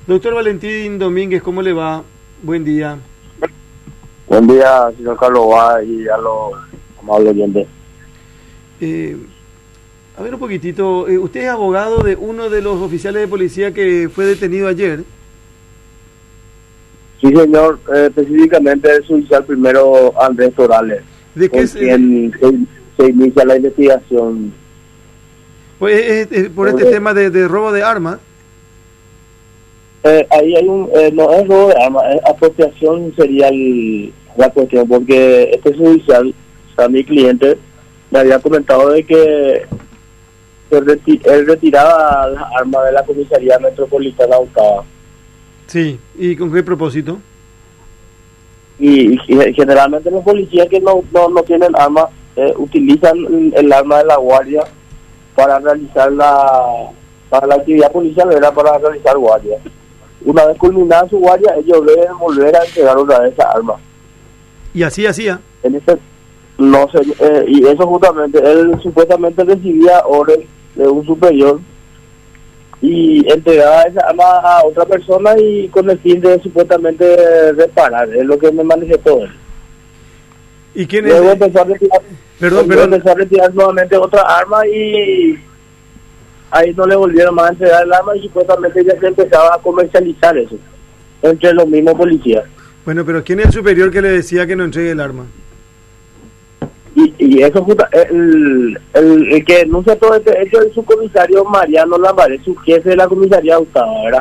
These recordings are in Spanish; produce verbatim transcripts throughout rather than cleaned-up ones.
Doctor Valentín Domínguez, ¿cómo le va? Buen día. Buen día, señor Carlos Vá, y a los amables oyentes. Eh, a ver un poquitito, eh, usted es abogado de uno de los oficiales de policía que fue detenido ayer. Sí, señor, eh, específicamente el oficial primero Andrés Torales, ¿De qué con se, quien se, se inicia la investigación. pues, es, es por este Eh, tema de, de robo de armas? Eh, ahí hay un, eh, no es robo de armas, es apropiación sería el, la cuestión, porque este judicial, o sea, mi cliente, me había comentado de que él, reti- él retiraba las armas de la comisaría metropolitana Octava. Sí, ¿y con qué propósito? Y, y generalmente los policías que no, no, no tienen armas eh, utilizan el, el arma de la guardia para realizar la para la actividad policial, era para realizar guardia. Una vez culminada su guardia, ellos deben volver a entregar otra vez esa arma. Y así hacía. En este, no sé, eh, y eso justamente, él supuestamente recibía orden de un superior y entregaba esa arma a otra persona y con el fin de supuestamente reparar, es lo que me manifestó él. ¿Y quién Luego es? empezó a retirar, Perdón, luego perdón. empezó a retirar nuevamente otra arma y ahí no le volvieron más a entregar el arma y supuestamente ya se empezaba a comercializar eso entre los mismos policías. Bueno, pero ¿quién es el superior que le decía que no entregue el arma? Y, y eso justa, el, el, el que denuncia todo este hecho es su comisario Mariano Lambaré, su jefe de la comisaría Octava, ¿verdad?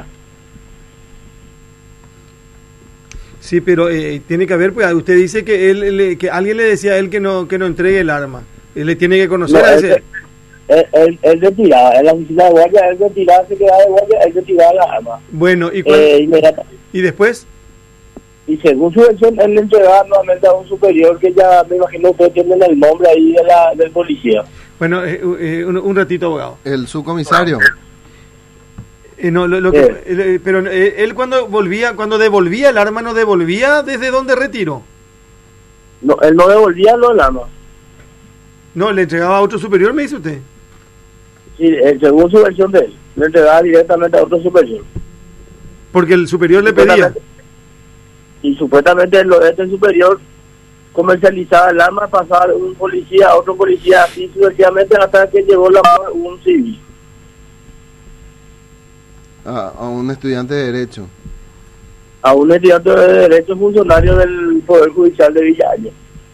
Sí, pero eh, tiene que haber, pues usted dice que él le- que alguien le decía a él que no que no entregue el arma. Él le tiene que conocer No, a él, ese. él, él, él retiraba, en la oficina de guardia, él retiraba, se quedaba de guardia, él retiraba las armas. Bueno, ¿y cuál- Eh, inmediata- y después? y según su versión, él le entregaba nuevamente a un superior que ya, me imagino, ustedes tienen el nombre ahí de la, del policía. Bueno, eh, eh, un, un ratito, abogado. El subcomisario. Eh, no, lo, lo que, Sí. eh, pero eh, él cuando volvía, cuando devolvía el arma, no devolvía desde dónde retiró. No, él no devolvía los armas. No, le entregaba a otro superior, me dice usted. Sí, eh, según su versión de él, le entregaba directamente a otro superior. Porque el superior le pedía. Supuestamente- Y supuestamente lo de este superior comercializaba el arma, pasaba de un policía a otro policía, así sucesivamente hasta que llegó la un civil. A, a un estudiante de Derecho. A un estudiante de Derecho funcionario del Poder Judicial de Villaña.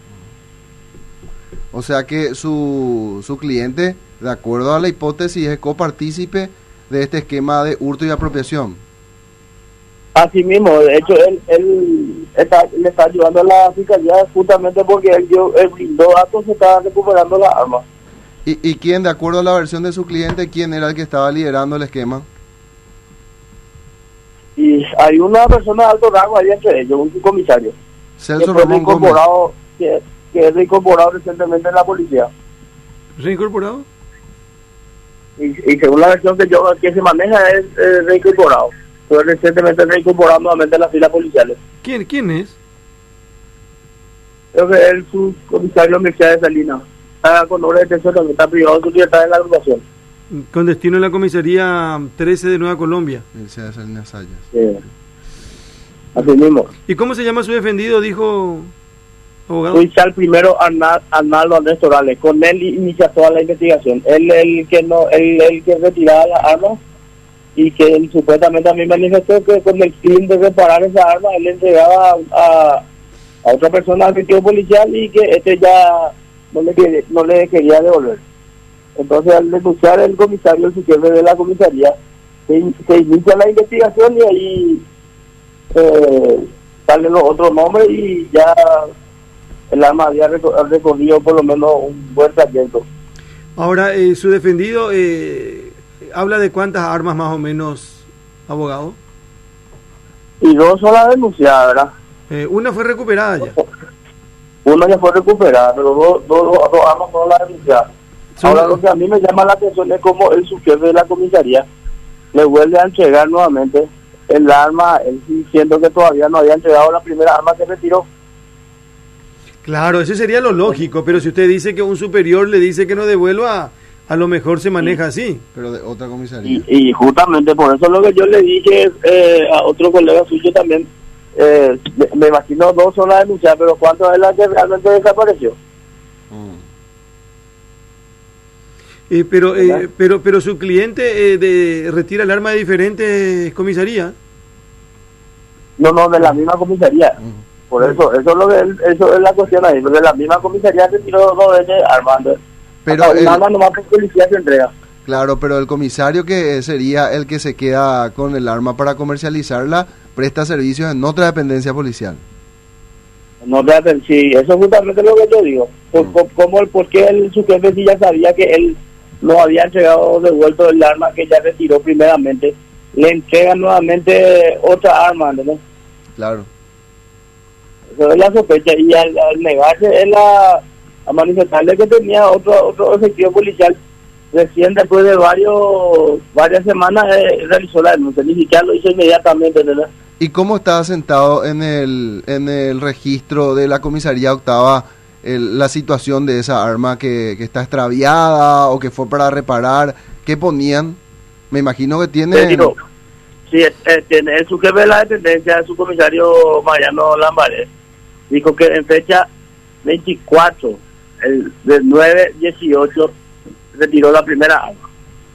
O sea que su, su cliente, de acuerdo a la hipótesis, es copartícipe de este esquema de hurto y apropiación. Así mismo, de hecho, él, él está, le está ayudando a la fiscalía justamente porque él, dio, él brindó datos, se estaba recuperando la arma. ¿Y, ¿Y quién, de acuerdo a la versión de su cliente, quién era el que estaba liderando el esquema? Y hay una persona de alto rango ahí entre ellos, un comisario, que Celso fue Ramón Gómez. reincorporado, que, que es reincorporado recientemente en la policía. ¿Reincorporado? Y, y según la versión que yo que se maneja es eh, reincorporado. Fue recientemente reincorporado nuevamente a las filas policiales. ¿Quién, quién es? Creo que es el subcomisario Mircea de Salinas. Está con obra de detención, también está privado de su libertad en la agrupación. Con destino en la comisaría trece de Nueva Colombia. Mircea de Salinas Sayas. Sí. Así mismo. ¿Y cómo se llama su defendido? Dijo abogado. Judicial primero Arnal- Arnaldo Andrés Torales. Con él inicia toda la investigación. Él el que no, él el que retiraba las armas y que él supuestamente a mí manifestó que con el fin de reparar esa arma él le entregaba a, a otra persona al sitio policial y que este ya no le, quería- no le quería devolver. Entonces al denunciar el comisario, el jefe de la comisaría, se, in- se inicia la investigación y ahí eh, salen los otros nombres y ya el arma había reco- recorrido por lo menos un buen trayecto. Ahora, eh, su defendido eh, habla de cuántas armas más o menos, abogado. Y dos son las denunciadas, ¿verdad? Eh, una fue recuperada ya. Una ya fue recuperada, pero dos, dos, dos, dos armas son las denunciadas. Son- Ahora lo que a mí me llama la atención es como el subjefe de la comisaría le vuelve a entregar nuevamente el arma, él diciendo que todavía no había entregado la primera arma que retiró. Claro, eso sería lo lógico, pero si usted dice que un superior le dice que no devuelva, a lo mejor se maneja así. Pero de otra comisaría. Y, y justamente por eso lo que yo le dije eh, otro colega suyo también, eh, me, me imagino dos son las denunciadas, pero ¿cuántas es la que realmente desapareció? Mm. Eh, pero, eh, pero pero su cliente eh, de, retira el arma de diferentes comisarías. No, no, de la misma comisaría. Mm. Por eso, eso es lo que él- eso es la cuestión ahí, porque de la misma comisaría se tiró dos veces armando. Pero Hasta un el- arma nomás por policía se entrega. Claro, pero el comisario que sería el que se queda con el arma para comercializarla, presta servicios en otra dependencia policial. No te hacen, sí, eso es justamente lo que yo digo. Por, Mm. por, como el, porque él, su jefe sí ya sabía que él no había entregado devuelto el arma que ya retiró primeramente, le entregan nuevamente otra arma, ¿entendés? Claro. Eso es la sospecha, y al, al negarse él a, a manifestarle que tenía otro otro efectivo policial, recién después de varios varias semanas eh, realizó la denuncia, ni siquiera lo hizo inmediatamente, ¿entendés? ¿Y cómo está sentado en el en el registro de la comisaría octava el- la situación de esa arma que, que está extraviada o que fue para reparar? ¿Qué ponían? Me imagino que Te tiene... digo, sí, eh, eh, tiene, el su jefe de la dependencia, el subcomisario Mariano Lambaré, dijo que en fecha veinticuatro, el del nueve dieciocho, retiró la primera arma.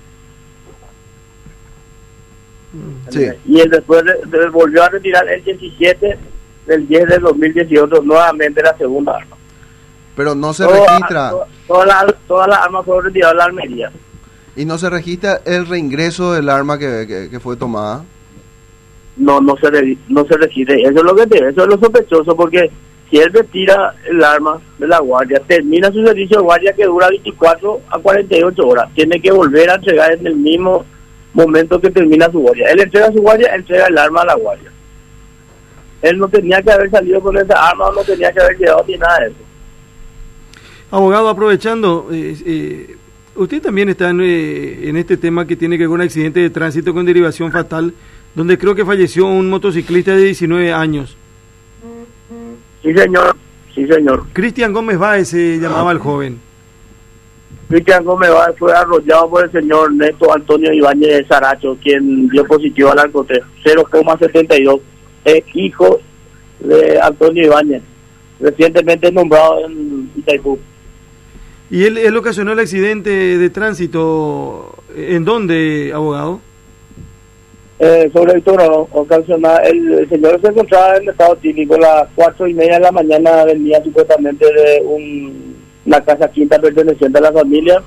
Sí. Y él después de- de- volvió a retirar el diecisiete del diez del dos mil dieciocho nuevamente la segunda arma. Pero no se Todas- registra to- Todas las todas las armas fueron retiradas de la Almería. y no se registra el reingreso del arma que, que, que fue tomada. No, no se re- no se registra. Eso es lo que te, eso es lo sospechoso, porque si él retira el arma de la guardia, termina su servicio de guardia que dura veinticuatro a cuarenta y ocho horas, tiene que volver a entregar en el mismo momento que termina su guardia. Él entrega su guardia, entrega el arma a la guardia. Él no tenía que haber salido con esa arma, no tenía que haber llegado ni nada de eso. Abogado, aprovechando, eh, eh, usted también está en, eh, en este tema que tiene que ver con un accidente de tránsito con derivación fatal, donde creo que falleció un motociclista de diecinueve años. Sí, señor. Sí, señor. Cristian Gómez Báez se llamaba el joven. Cristian Gómez Báez fue arrollado por el señor Neto Antonio Ibáñez Saracho, quien dio positivo al alcohol, cero coma setenta y dos. Es hijo de Antonio Ibáñez, recientemente nombrado en Itaipú. ¿Y él, él ocasionó el accidente de tránsito en dónde, abogado? Eh, sobre el toro ocasional, el, el señor se encontraba en estado típico a las cuatro y media de la mañana, venía supuestamente de un, una casa quinta perteneciente a la familia,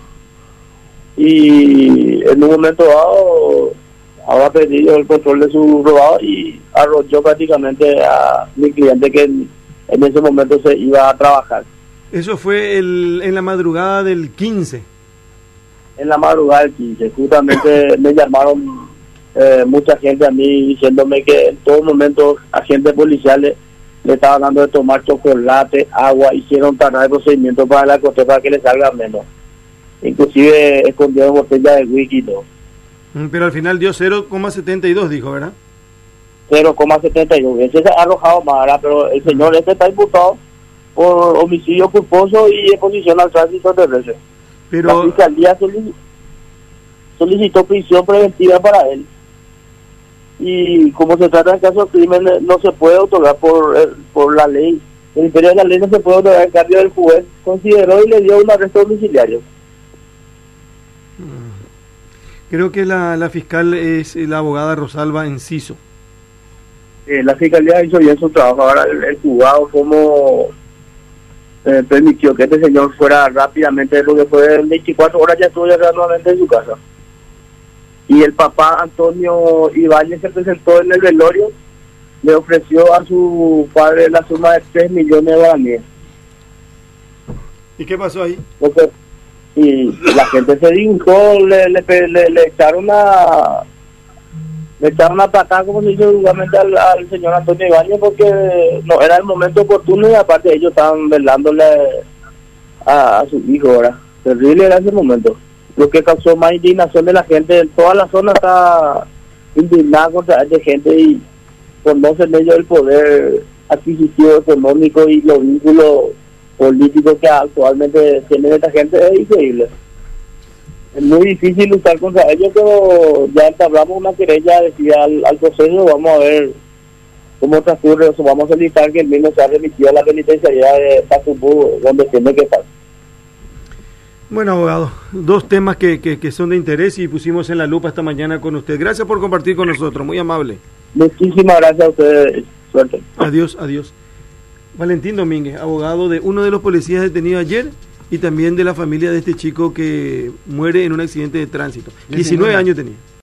y en un momento dado había perdido el control de su robado y arrolló prácticamente a mi cliente, que en, en ese momento se iba a trabajar. Eso fue el, en la madrugada del quince. En la madrugada del quince, justamente me llamaron eh, mucha gente a mí diciéndome que en todo momento agentes policiales le estaban dando de tomar chocolate, agua, hicieron tardar el procedimiento para la costa para que le salga menos. Inclusive escondieron botellas de whisky y todo. Mm, Pero al final dio cero coma setenta y dos, dijo, ¿verdad? cero coma setenta y dos. Ese se ha arrojado más, ¿verdad? Pero el señor este está imputado por homicidio culposo y exposición al tránsito terrestre. Pero La fiscalía solic- solicitó prisión preventiva para él. Y como se trata de caso de crimen, eh, no se puede otorgar por eh, por la ley. El imperio de la ley no se puede otorgar. En cambio, el juez consideró y le dio un arresto domiciliario. creo que la, la fiscal es la abogada Rosalba Enciso. Eh, la fiscalía hizo bien su trabajo. Ahora el, el juzgado como eh, permitió que este señor fuera rápidamente, lo que fue en veinticuatro horas ya estuvo ya nuevamente en su casa. Y el papá Antonio Ibáñez se presentó en el velorio, le ofreció a su padre la suma de tres millones de guaraníes. ¿Y qué pasó ahí? Porque, y la gente se dibujó, le, le, le, le echaron una le echaron una patada, como se dice vulgarmente, al, al señor Antonio Ibáñez, porque no era el momento oportuno, y aparte ellos estaban velándole a, a su hijo. Ahora terrible era ese momento, lo que causó más indignación de la gente. Toda la zona está indignada contra esta gente, y conocen ellos el poder adquisitivo económico y los vínculos políticos que actualmente tiene esta gente. Es increíble. es muy difícil luchar contra ellos, pero ya entablamos una querella, decía al, al proceso, vamos a ver cómo transcurre, o sea, vamos a solicitar que el mismo sea remitido a la penitenciaría de Tacubú, donde tiene que estar. Bueno, abogado, dos temas que, que, que son de interés y pusimos en la lupa esta mañana con usted. Gracias por compartir con nosotros, muy amable. Muchísimas gracias a ustedes, suerte. Adiós, adiós. Valentín Domínguez, abogado de uno de los policías detenidos ayer y también de la familia de este chico que muere en un accidente de tránsito. diecinueve años tenía.